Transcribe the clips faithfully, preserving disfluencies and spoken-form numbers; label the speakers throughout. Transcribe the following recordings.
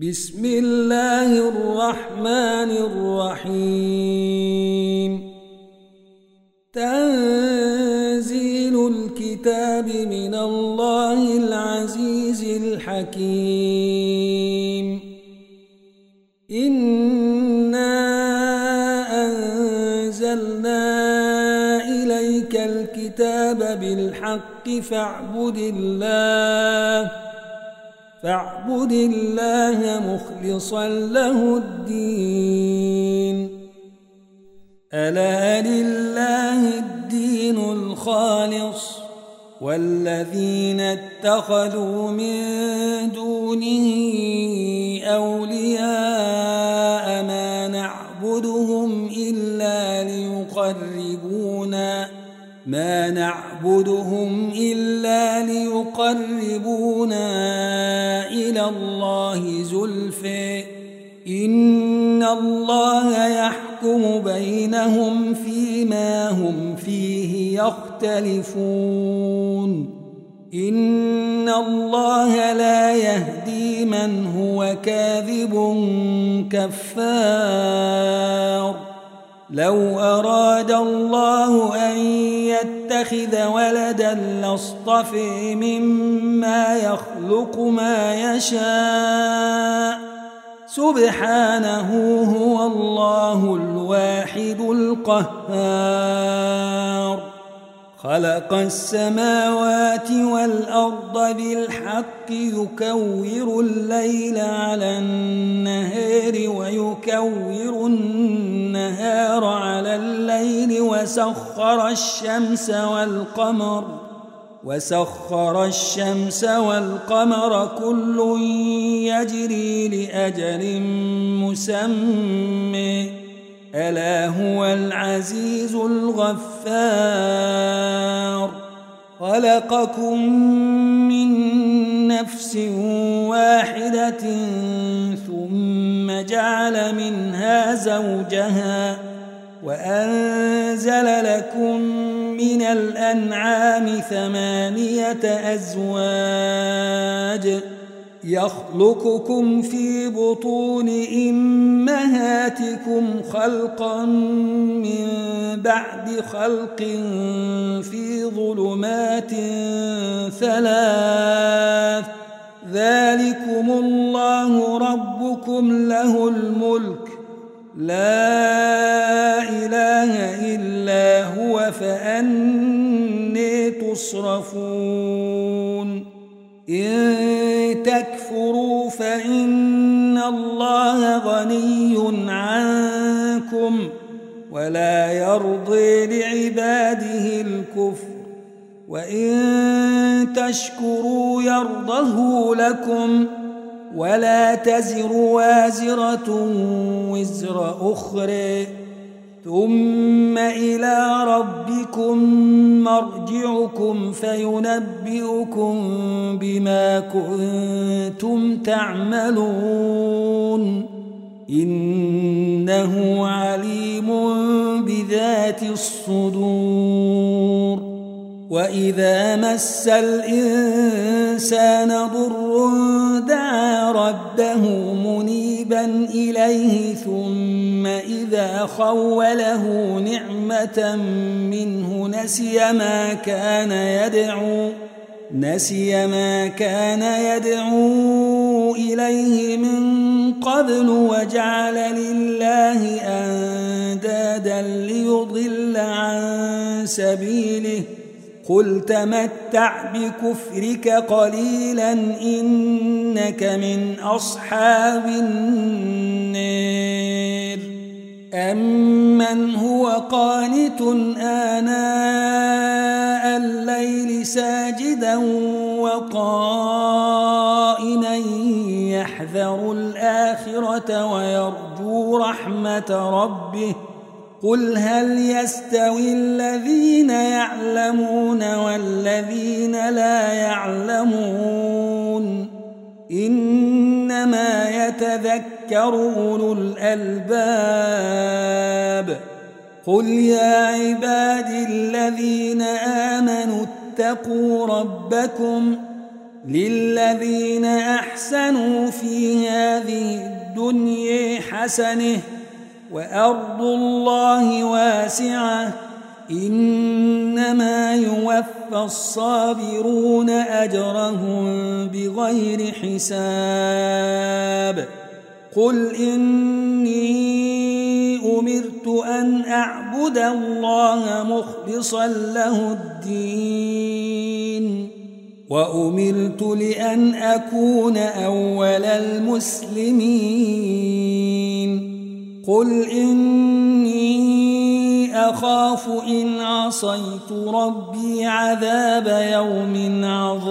Speaker 1: بسم الله الرحمن الرحيم. تنزيل الكتاب من الله العزيز الحكيم. إنا أنزلنا إليك الكتاب بالحق فاعبد الله فاعبد الله مخلصا له الدين. ألا لله الدين الخالص والذين اتخذوا من دونه أولياء ما نعبدهم إلا ليقربونا ما نعبدهم إلا ليقربونا إلى الله زلفى إن الله يحكم بينهم فيما هم فيه يختلفون. إن الله لا يهدي من هو كاذب كفار. لو أراد الله أن يتخذ ولدا لاصطفى مما يخلق ما يشاء سبحانه هو الله الواحد القهار. خلق السماوات والأرض بالحق يكور الليل على النهار ويكور النهار على الليل وسخر الشمس والقمر وسخر الشمس والقمر كل يجري لأجل مسمى ألا هو العزيز الغفار. خلقكم من نفس واحدة ثم جعل منها زوجها وأنزل لكم من الأنعام ثمانية أزواج يخلقكم في بطون أمهاتكم خلقا من بعد خلق في ظلمات ثلاث ذلكم الله ربكم له الملك لا إله إلا هو فأني تصرفون. إن تكفروا فإن الله غني عنكم ولا يرضي لعباده الكفر وإن تشكروا يرضه لكم ولا تزر وازرة وزر أخرى ثم إلى ربكم مرجعكم فينبئكم بما كنتم تعملون إنه عليم بذات الصدور. وإذا مس الإنسان ضر دعا ربه منيبا إليه ثم إذا خوله نعمة منه نسي ما كان يدعو نسي ما كان يدعو إليه من قبل وجعل لله أندادا ليضل عن سبيله قل تمتع بكفرك قليلا إنك من أصحاب النار. أمن هو قانت آناء الليل ساجدا وقائما يحذر الآخرة ويرجو رحمة ربه قل هل يستوي الذين يعلمون والذين لا يعلمون إنما يتذكر أولو الألباب. قل يا عبادي الذين آمنوا اتقوا ربكم للذين أحسنوا في هذه الدنيا حسنة وأرض الله واسعة إنما يوفى الصابرون أجرهم بغير حساب قل إني أمرت أن أعبد الله مخلصا له الدين وأمرت لأن أكون أول المسلمين قل إني أخاف إن عصيت ربي عذاب يوم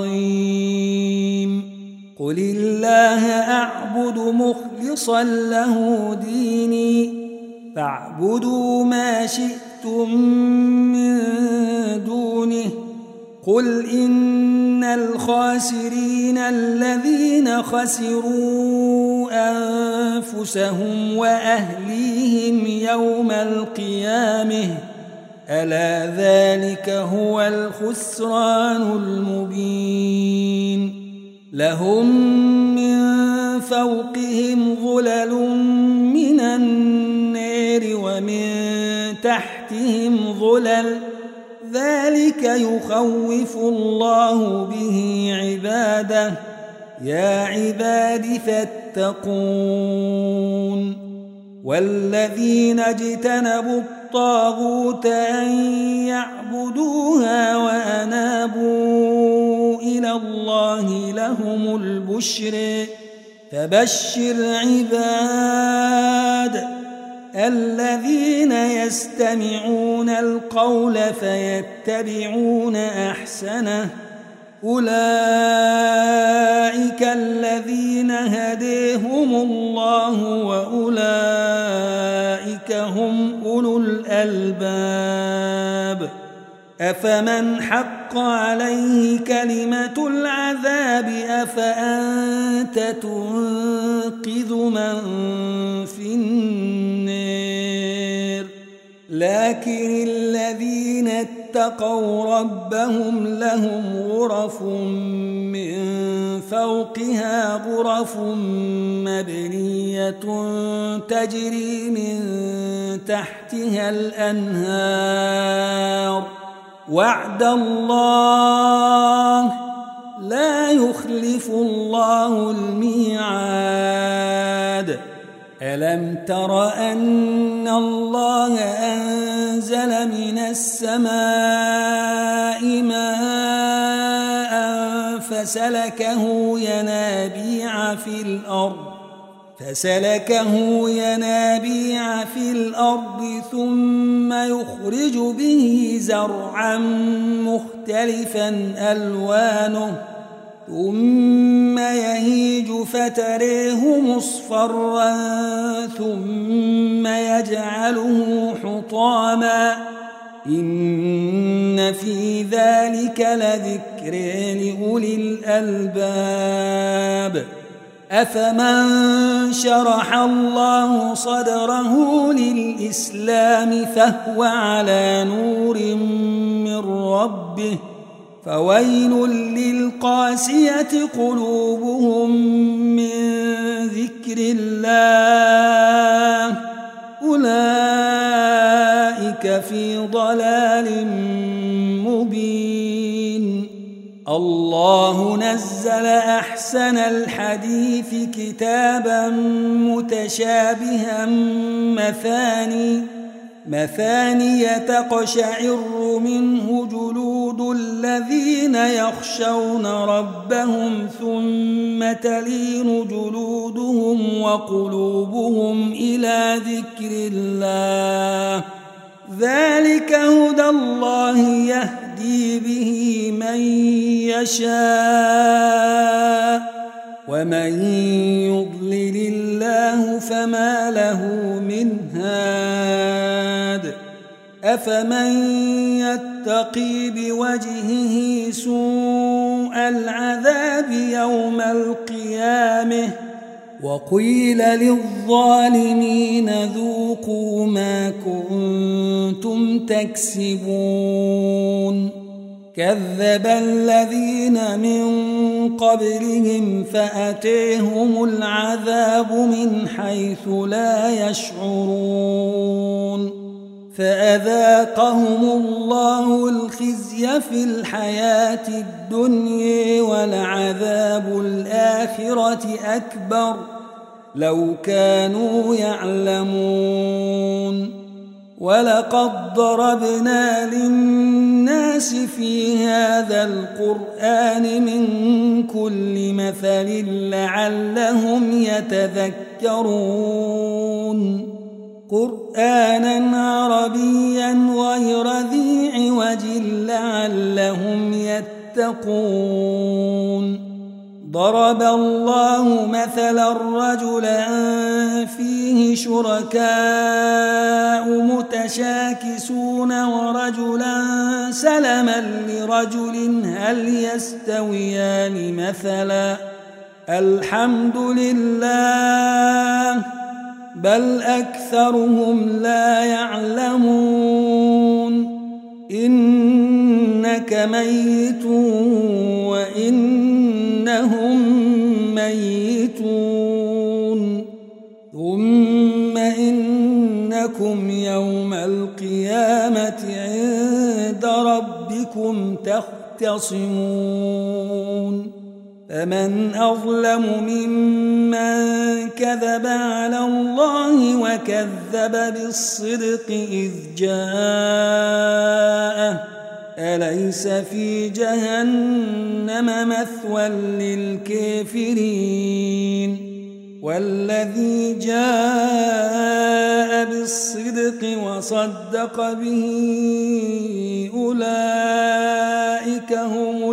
Speaker 1: عظيم قل الله أعبد مخلصا له ديني فاعبدوا ما شئتم من دونه قل إن الخاسرين الذين خسروا أنفسهم وأهليهم يوم القيامة ألا ذلك هو الخسران المبين لهم من فوقهم ظلل من النار ومن تحتهم ظلل ذلك يخوف الله به عباده يا عباد فاتقون والذين اجتنبوا الطاغوت أن يعبدوها وأنابوا إلى الله لهم البشر فبشر عباد الذين يستمعون القول فيتبعون أحسنه أولئك الذين هديهم الله وأولئك هم أولو الألباب أفمن حق عليه كلمة العذاب أفأنت تنقذ من في النار لكن الذين اتقوا ربهم لهم غرف من فوقها غرف مبنية تجري من تحتها الأنهار وعد الله لا يخلف الله الميعاد ألم تر أن الله أنزل من السماء ماء فسلكه ينابيع في الأرض فسلكه ينابيع في الأرض ثم يخرج به زرعا مختلفا ألوانه ثم يهيج فتريه مصفرا ثم يجعله حطاما إن في ذلك لذكر لأولي الألباب أفمن شرح الله صدره للإسلام فهو على نور من ربه فويل للقاسية قلوبهم من ذكر الله أولئك في ضلال مبين الله نزل أحسن الحديث كتابا متشابها مثاني مثاني تقشعر منه جلود الذين يخشون ربهم ثم تلين جلودهم وقلوبهم إلى ذكر الله ذلك هدى الله يهدي به من يشاء ومن يضلل الله فما له من هاد أفمن يتقي بوجهه سوء العذاب يوم القيامة وقيل للظالمين ذوقوا ما كنتم تكسبون كذب الذين من قبلهم فأتيهم العذاب من حيث لا يشعرون فأذاقهم الله الخزي في الحياة الدنيا ولعذاب الآخرة أكبر لو كانوا يعلمون ولقد ضربنا للناس في هذا القرآن من كل مثل لعلهم يتذكرون قرآنا عربيا غير ذي عوج لعلهم يتقون ضرب الله مثلا رجلا فيه شركاء متشاكسون ورجلا سلما لرجل هل يستويان مثلا الحمد لله بل أكثرهم لا يعلمون إنك ميت وإنهم ميتون ثم إنكم يوم القيامة عند ربكم تختصمون فمن أظلم ممن كذب على الله وكذب بالصدق إذ جاءه أليس في جهنم مثوى للكافرين والذي جاء بالصدق وصدق به أولئك هم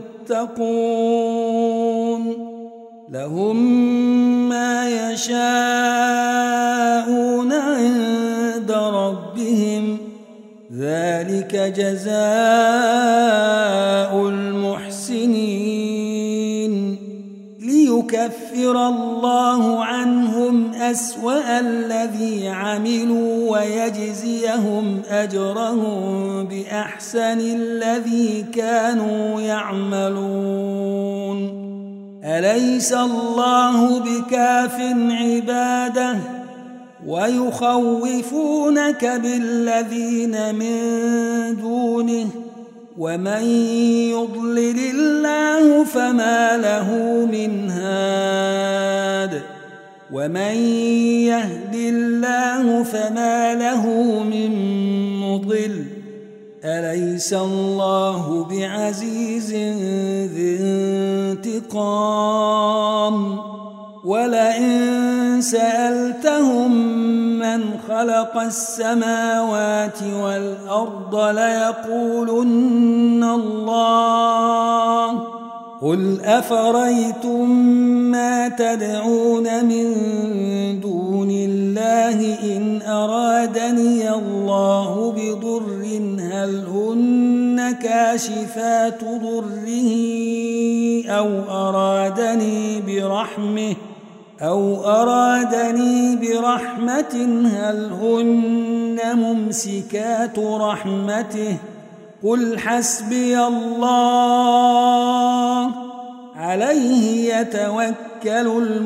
Speaker 1: المتقون لهم ما يشاءون عند ربهم ذلك جزاء المحسنين ليكفر الله عنهم أسوأ الذي عملوا ويجزيهم أجرهم بأحسن الذي كانوا يعملون أليس الله بكاف عباده ويخوفونك بالذين من دونه ومن يضلل الله فما له من هاد ومن يهد الله فما له من مضل أليس الله بعزيز ذي انتقام ولئن سألتهم من خلق السماوات والأرض ليقولن الله قل أفريتم ما تدعون من دون الله إن أرادني الله بضر هل هن كاشفات ضره أو أرادني برحمه أو أرادني برحمة هل هن ممسكات رحمته قل حسبي الله عليه يتوكل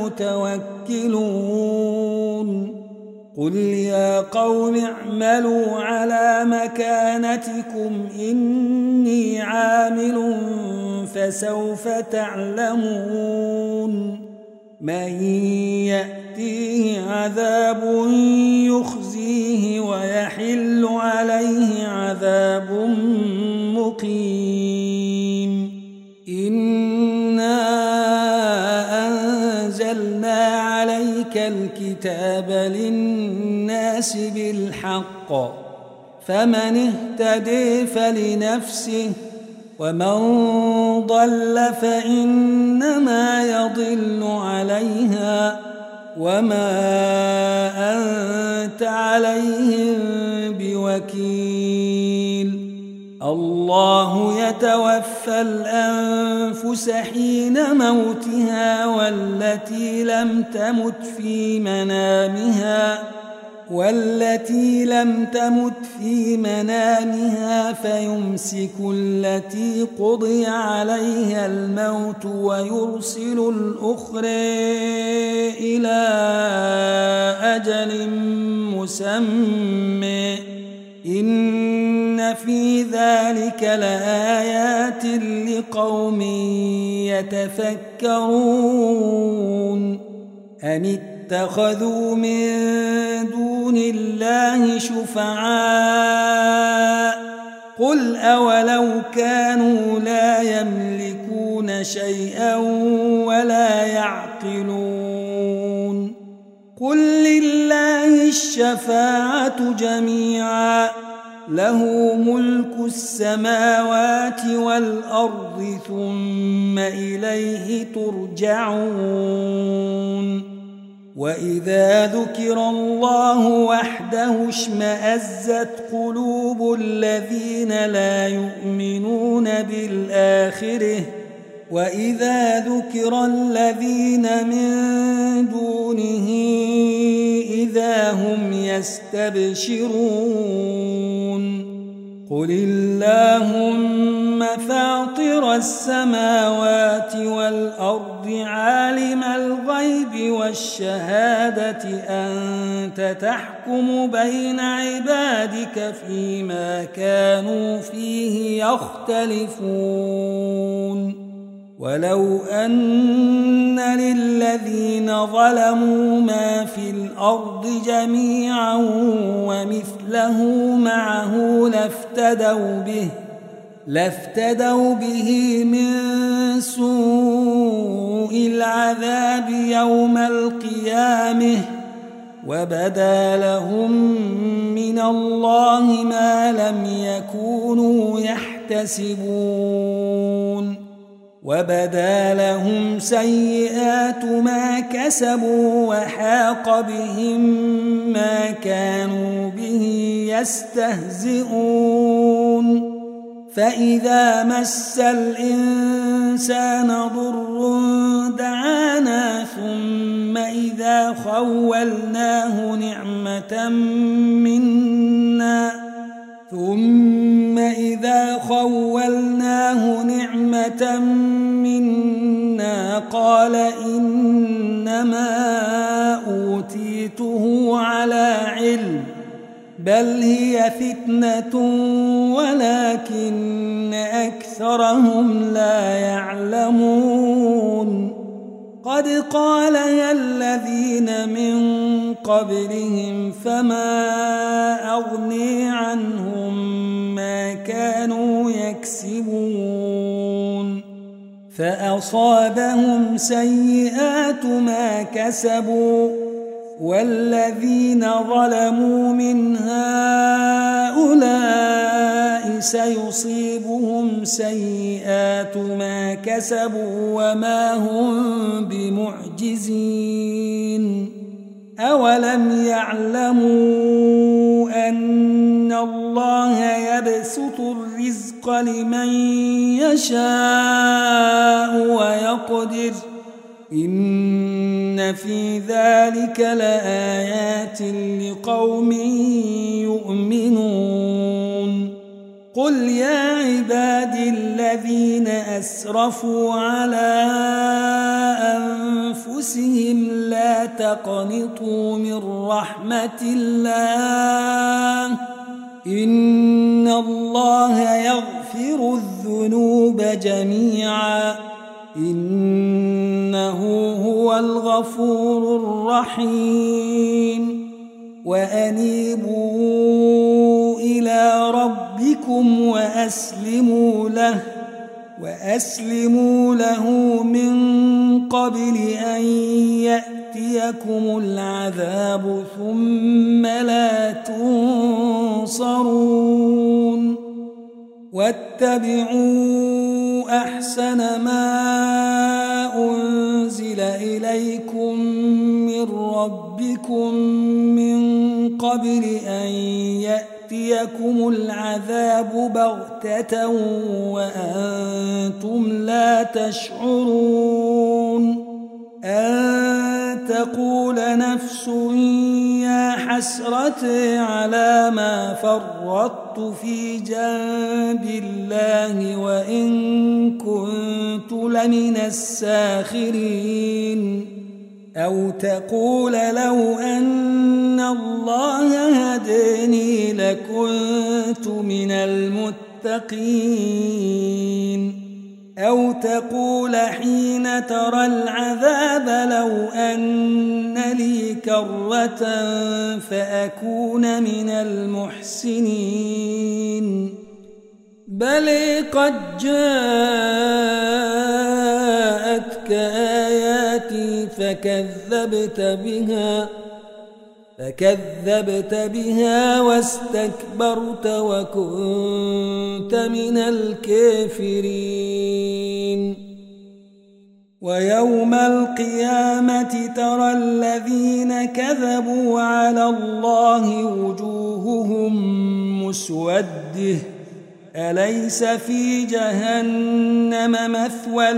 Speaker 1: المتوكلون قل يا قوم اعملوا على مكانتكم إني عامل فسوف تعلمون من يأتيه عذاب يخزيه ويحل عليه عذاب مقيم إنا أنزلنا عليك الكتاب للناس بالحق فمن اهتدي فلنفسه ومن ضل فإنما يضل عليها وما أنت عليهم بوكيل الله يتوفى الأنفس حين موتها والتي لم تمت في منامها والتي لم تمت في منامها فيمسك التي قضي عليها الموت ويرسل الأخرى إلى أجل مسمى إن في ذلك لآيات لقوم يتفكرون أم اتخذوا من دون الله شفعاء قل أولو كانوا لا يملكون شيئا ولا يعقلون قل لله الشفاعة جميعا له ملك السماوات والأرض ثم إليه ترجعون وإذا ذكر الله وحده اشمأزت قلوب الذين لا يؤمنون بالآخرة وإذا ذكر الذين من دونه إذا هم يستبشرون قل اللهم فاطر السماوات والأرض عالم الغيب والشهادة أنت تحكم بين عبادك فيما كانوا فيه يختلفون ولو أن للذين ظلموا ما في الأرض جميعا ومثله معه لافتدوا به لافتدوا به من سوء العذاب يوم القيامة وبدا لهم من الله ما لم يكونوا يحتسبون وبدا لهم سيئات ما كسبوا وحاق بهم ما كانوا به يستهزئون فإذا مس الإنسان ضر دعانا ثم إذا خولناه نعمة منا ثم إذا خولناه نعمة منا قال إنما أوتيته على علم بل هي فتنة ولكن أكثرهم لا يعلمون قد قالها الذين من قبلهم فما أغني عنهم ما كانوا يكسبون فأصابهم سيئات ما كسبوا والذين ظلموا من هؤلاء سيصيبهم سيئات ما كسبوا وما هم بمعجزين أولم يعلموا أن الله يبسط الرزق لمن يشاء ويقدر إن في ذلك لآيات لقوم يؤمنون قل يا عبادي الذين أسرفوا على أنفسهم لا تقنطوا من رحمة الله إن الله يغفر الذنوب جميعا إنه هو الغفور الرحيم وأنيبوا إلى ربكم وأسلموا له وأسلموا له من قبل أن يأتيكم العذاب ثم لا تنصرون واتبعوا أحسن ما أنزل إليكم من ربكم من قبل أن يأتيكم العذاب بغتة وأنتم لا تشعرون أن تقول نفس يا حسرتي على ما فرطت في جنب الله وإن كنت لمن الساخرين أو تقول لو أن الله هداني لكنت من المتقين أو تقول حين ترى العذاب لو أن لي كرة فأكون من المحسنين بل قد جاءتك آياتي فكذبت بها فكذبت بها واستكبرت وكنت من الكافرين ويوم القيامة ترى الذين كذبوا على الله وجوههم مسودة أليس في جهنم مثوى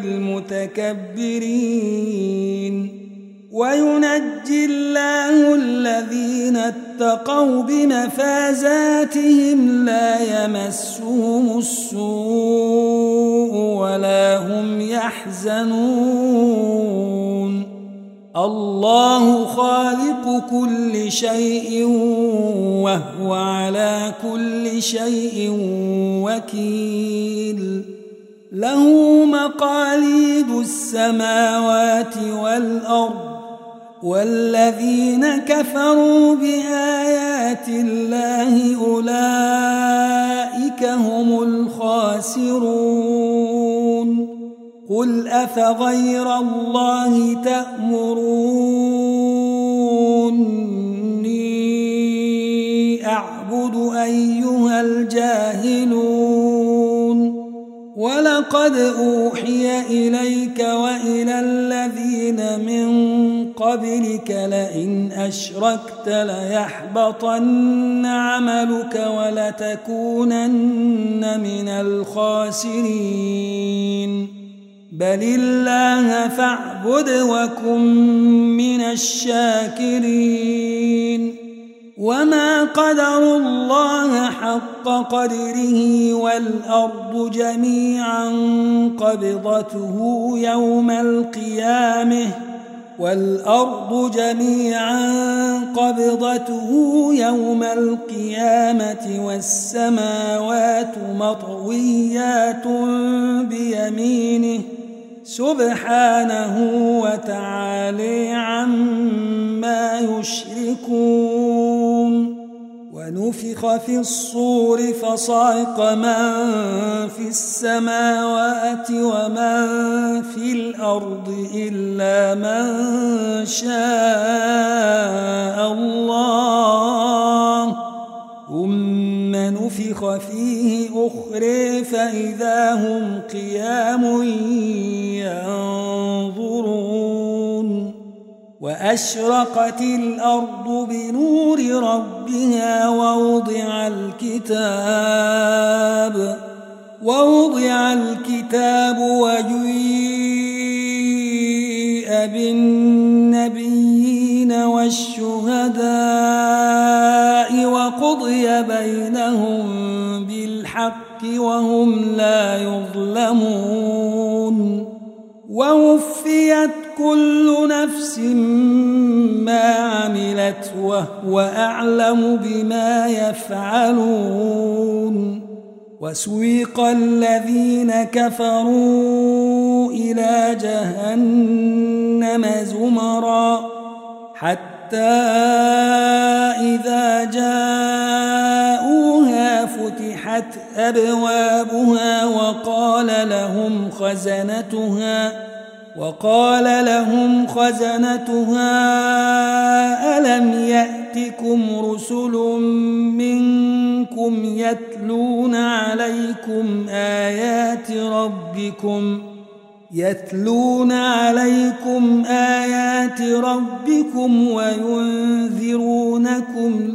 Speaker 1: للمتكبرين وينجي الله الذين اتقوا بمفازاتهم لا يمسهم السوء ولا هم يحزنون الله خالق كل شيء وهو على كل شيء وكيل له مقاليد السماوات والأرض والذين كفروا بآيات الله أولئك هم الخاسرون قل أفغير الله تأمروني أعبد أيها الجاهلون ولقد أوحي إليك وإلى الذين من قبلك لئن أشركت ليحبطن عملك ولتكونن من الخاسرين بل الله فاعبد وكن من الشاكرين وما قدروا الله حق قدره والأرض جميعا قبضته يوم القيامة والأرض جميعا قبضته يوم القيامة والسماوات مطويات بيمينه سبحانه وتعالى عما يشركون ونفخ في الصور فصعق من في السماوات ومن في الأرض إلا من شاء الله ثم نفخ فيه أخرى فإذا هم قيام ينظرون وأشرقت الأرض بنور ربها ووضع الكتاب ووضع الكتاب وجيء بالنبيين والشهداء وقضي بينهم بالحق وهم لا يظلمون ووفيت كل نفس ما عملت وهو أعلم بما يفعلون وسويق الذين كفروا إلى جهنم زمرا حتى إذا جاءوها فتحت أبوابها وقال لهم خزنتها وقال لهم خزنتها ألم يأتكم رسل منكم يتلون عليكم آيات ربكم يتلون عليكم آيات ربكم وينذرونكم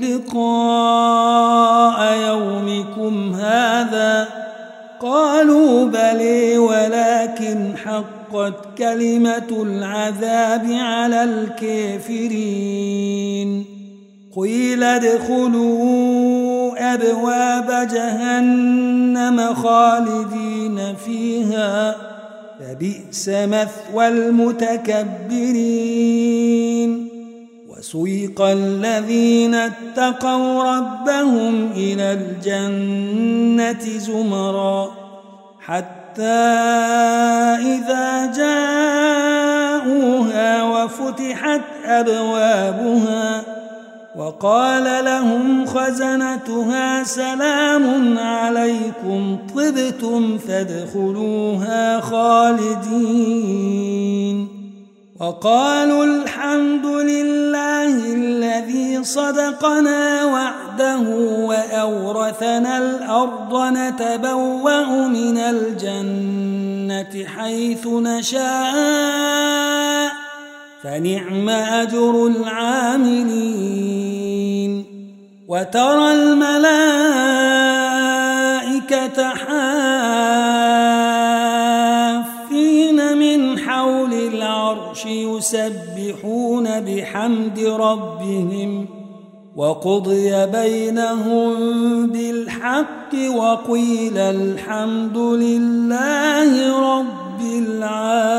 Speaker 1: لقاء يومكم هذا قالوا بلى ولكن حق حقت كلمة العذاب على الكافرين قيل ادخلوا أبواب جهنم خالدين فيها فبئس مثوى المتكبرين وسيق الذين اتقوا ربهم إلى الجنة زمرا حتى إذا جاءوها وفتحت أبوابها وقال لهم خزنتها سلام عليكم طبتم فادخلوها خالدين وقالوا الحمد لله الذي صدقنا وعده وأورثنا الأرض نتبوأ من الجنة حيث نشاء فنعم أجر العاملين وترى الملائكة حافين من حول العرش يسبحون بحمد ربهم وقضي بينهم بالحق وقيل الحمد لله رب العالمين.